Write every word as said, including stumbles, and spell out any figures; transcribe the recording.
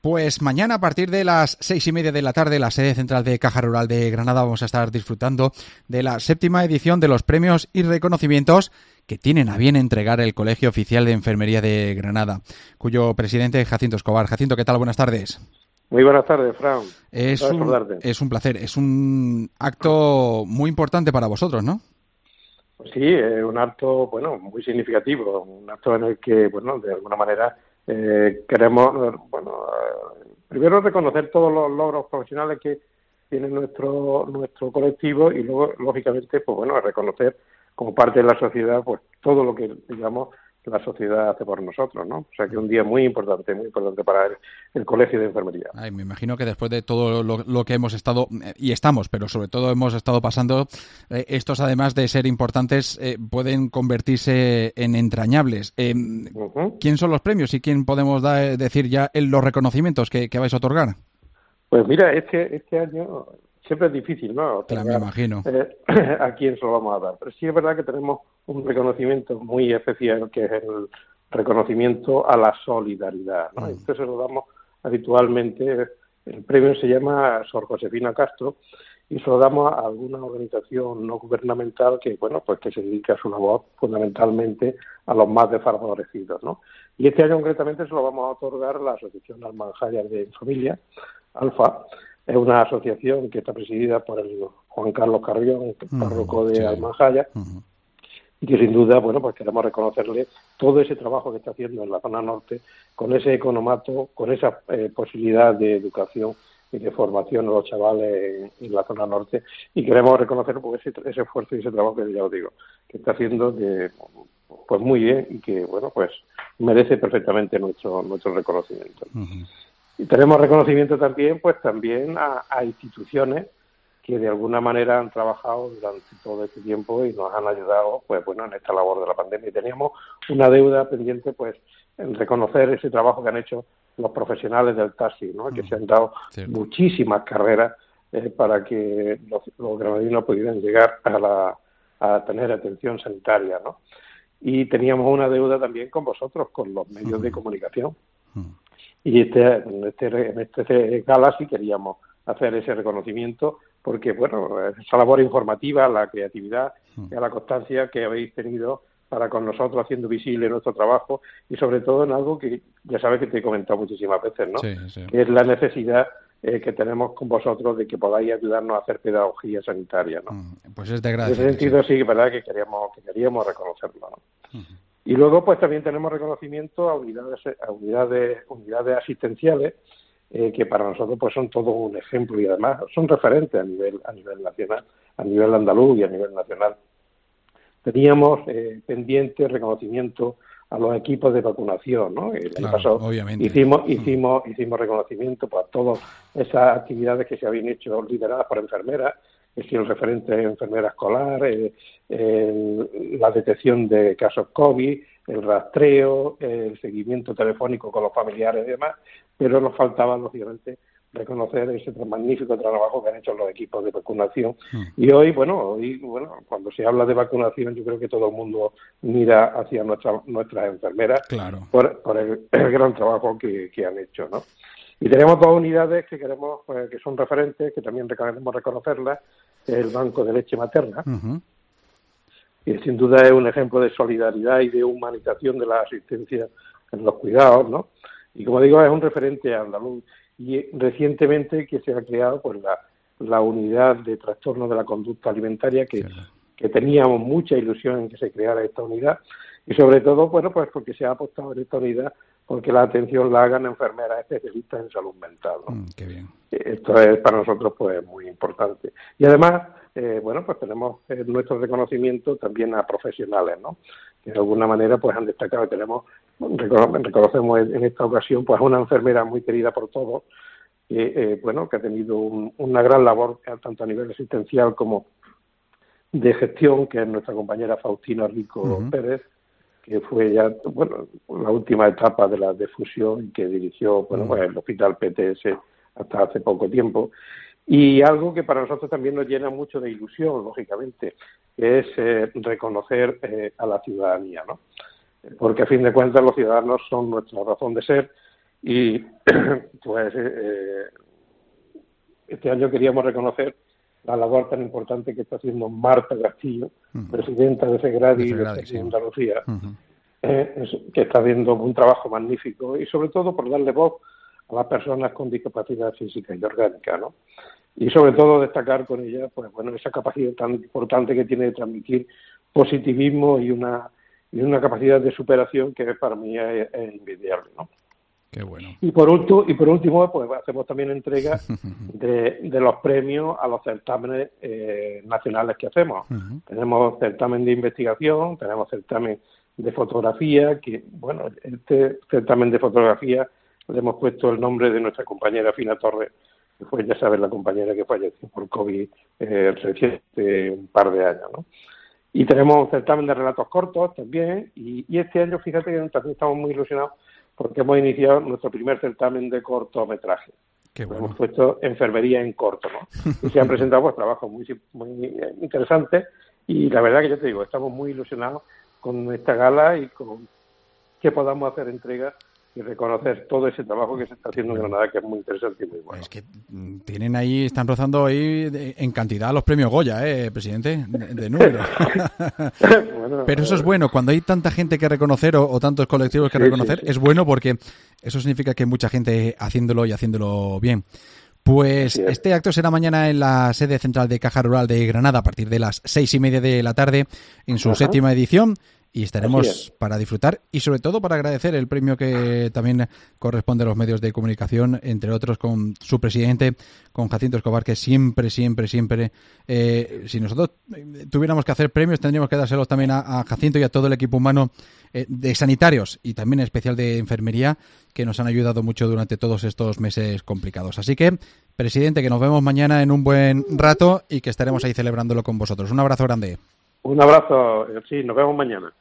Pues mañana a partir de las seis y media de la tarde, la sede central de Caja Rural de Granada, vamos a estar disfrutando de la séptima edición de los premios y reconocimientos que tienen a bien entregar el Colegio Oficial de Enfermería de Granada, cuyo presidente es Jacinto Escobar. Jacinto, ¿qué tal? Buenas tardes. Muy buenas tardes, Fran. Es un, es un placer, es un acto muy importante para vosotros, ¿no? Pues sí, es un acto, bueno, muy significativo, un acto en el que, bueno, de alguna manera eh, queremos, bueno, eh, primero reconocer todos los logros profesionales que tiene nuestro nuestro colectivo y luego, lógicamente, pues bueno, reconocer como parte de la sociedad, pues todo lo que, digamos, la sociedad hace por nosotros, ¿no? O sea que un día muy importante, muy importante para el, el Colegio de Enfermería. Ay, me imagino que después de todo lo, lo que hemos estado, y estamos, pero sobre todo hemos estado pasando, eh, estos además de ser importantes, eh, pueden convertirse en entrañables. Eh, uh-huh. ¿Quién son los premios y quién podemos da, decir ya en los reconocimientos que, que vais a otorgar? Pues mira, es que este año siempre es difícil, ¿no? Otorgar, claro, me imagino. Eh, a quién se lo vamos a dar. Pero sí es verdad que tenemos un reconocimiento muy especial, que es el reconocimiento a la solidaridad, ¿no? Mm. Entonces lo damos habitualmente. El premio se llama Sor Josefina Castro y se lo damos a alguna organización no gubernamental que, bueno, pues que se dedica su labor fundamentalmente a los más desfavorecidos, ¿no? Y este año concretamente se lo vamos a otorgar a la Asociación Almanjaya de Familia, ALFA. Es una asociación que está presidida por el Juan Carlos Carrión, párroco uh-huh, de sí. Almanjaya, uh-huh. y que sin duda, bueno, pues queremos reconocerle todo ese trabajo que está haciendo en la zona norte, con ese economato, con esa eh, posibilidad de educación y de formación a los chavales en, en la zona norte, y queremos reconocer pues, ese, ese esfuerzo y ese trabajo que ya os digo, que está haciendo de, pues muy bien y que, bueno, pues merece perfectamente nuestro nuestro reconocimiento. Uh-huh. Y tenemos reconocimiento también, pues también a, a instituciones que de alguna manera han trabajado durante todo este tiempo y nos han ayudado, pues bueno, en esta labor de la pandemia. Y teníamos una deuda pendiente, pues, en reconocer ese trabajo que han hecho los profesionales del taxi, ¿no? Que se han dado Cierto. muchísimas carreras eh, para que los, los granadinos pudieran llegar a la a tener atención sanitaria, ¿no? Y teníamos una deuda también con vosotros, con los medios uh-huh. de comunicación. Uh-huh. Y este, en este en este gala sí queríamos hacer ese reconocimiento porque, bueno, esa labor informativa, la creatividad y la constancia que habéis tenido para con nosotros haciendo visible nuestro trabajo y sobre todo en algo que ya sabes que te he comentado muchísimas veces, ¿no? Sí, sí. Que es la necesidad eh, que tenemos con vosotros de que podáis ayudarnos a hacer pedagogía sanitaria, ¿no? Pues es de gracia. En ese sentido sí, sí verdad que queríamos, que queríamos reconocerlo, ¿no? Uh-huh. Y luego pues también tenemos reconocimiento a unidades, a unidades, unidades asistenciales eh, que para nosotros pues son todo un ejemplo y además son referentes a nivel a nivel nacional, a nivel andaluz y a nivel nacional. Teníamos eh, pendiente reconocimiento a los equipos de vacunación, ¿no? El claro, año pasado obviamente. hicimos hicimos hicimos reconocimiento para todas esas actividades que se habían hecho lideradas por enfermeras, es decir, el referente de enfermera escolar, eh, el, la detección de casos COVID, el rastreo, el seguimiento telefónico con los familiares y demás, pero nos faltaba, lógicamente, reconocer ese magnífico trabajo que han hecho los equipos de vacunación. Mm. Y hoy, bueno, hoy, bueno, cuando se habla de vacunación, yo creo que todo el mundo mira hacia nuestra, nuestras enfermeras claro. por, por el, el gran trabajo que, que han hecho, ¿no? Y tenemos dos unidades que queremos, pues, que son referentes, que también queremos reconocerlas, el Banco de Leche Materna, uh-huh. y sin duda es un ejemplo de solidaridad y de humanización de la asistencia en los cuidados, ¿no? Y como digo, es un referente andaluz. Y recientemente que se ha creado pues la, la unidad de trastornos de la conducta alimentaria, que, sí. que teníamos mucha ilusión en que se creara esta unidad, y sobre todo, bueno, pues porque se ha apostado en esta unidad porque la atención la hagan enfermeras especialistas en salud mental, ¿no? Mm, qué bien. Esto es para nosotros pues muy importante. Y además, eh, bueno, pues tenemos eh, nuestro reconocimiento también a profesionales, ¿no? Que de alguna manera pues han destacado. Tenemos, reconocemos en esta ocasión pues a una enfermera muy querida por todos, que, eh, bueno, que ha tenido un, una gran labor tanto a nivel asistencial como de gestión, que es nuestra compañera Faustina Rico uh-huh. Pérez, que fue ya, bueno, la última etapa de la difusión y que dirigió, bueno, pues el Hospital P T S hasta hace poco tiempo. Y algo que para nosotros también nos llena mucho de ilusión, lógicamente, que es eh, reconocer eh, a la ciudadanía, ¿no? Porque a fin de cuentas los ciudadanos son nuestra razón de ser Y pues eh, este año queríamos reconocer la labor tan importante que está haciendo Marta Castillo, uh-huh. presidenta de FEGRADI y de, de sí. Andalucía, uh-huh. eh, que está haciendo un trabajo magnífico y sobre todo por darle voz a las personas con discapacidad física y orgánica, ¿no? Y sobre todo destacar con ella, pues bueno, esa capacidad tan importante que tiene de transmitir positivismo y una y una capacidad de superación que para mí es, es envidiable, ¿no? Qué bueno. Y por último, y por último pues hacemos también entrega de, de los premios a los certámenes eh, nacionales que hacemos. Uh-huh. Tenemos certamen de investigación, tenemos certamen de fotografía, que bueno, este certamen de fotografía le hemos puesto el nombre de nuestra compañera Fina Torres, que fue, ya sabes, la compañera que falleció por COVID eh, reciente un par de años, ¿no? Y tenemos un certamen de relatos cortos también, y, y este año, fíjate que también estamos muy ilusionados porque hemos iniciado nuestro primer certamen de cortometraje. Qué bueno. Hemos puesto enfermería en corto, ¿no? Y se han presentado pues trabajos muy, muy interesantes, y la verdad que yo te digo, estamos muy ilusionados con esta gala y con que podamos hacer entrega y reconocer todo ese trabajo que se está haciendo en Granada, que es muy interesante y muy bueno. Es que tienen ahí, están rozando ahí en cantidad los premios Goya, ¿eh, presidente? De, de número. Bueno, pero eso es bueno, cuando hay tanta gente que reconocer o, o tantos colectivos que sí, reconocer, sí, sí. es bueno porque eso significa que hay mucha gente haciéndolo y haciéndolo bien. Pues este acto será mañana en la sede central de Caja Rural de Granada a partir de las seis y media de la tarde en su Ajá. séptima edición. Y estaremos para disfrutar y sobre todo para agradecer el premio que también corresponde a los medios de comunicación, entre otros con su presidente, con Jacinto Escobar, que siempre, siempre, siempre, eh, si nosotros tuviéramos que hacer premios, tendríamos que dárselos también a, a Jacinto y a todo el equipo humano eh, de sanitarios y también en especial de enfermería, que nos han ayudado mucho durante todos estos meses complicados. Así que, presidente, que nos vemos mañana en un buen rato y que estaremos ahí celebrándolo con vosotros. Un abrazo grande. Un abrazo, sí, nos vemos mañana.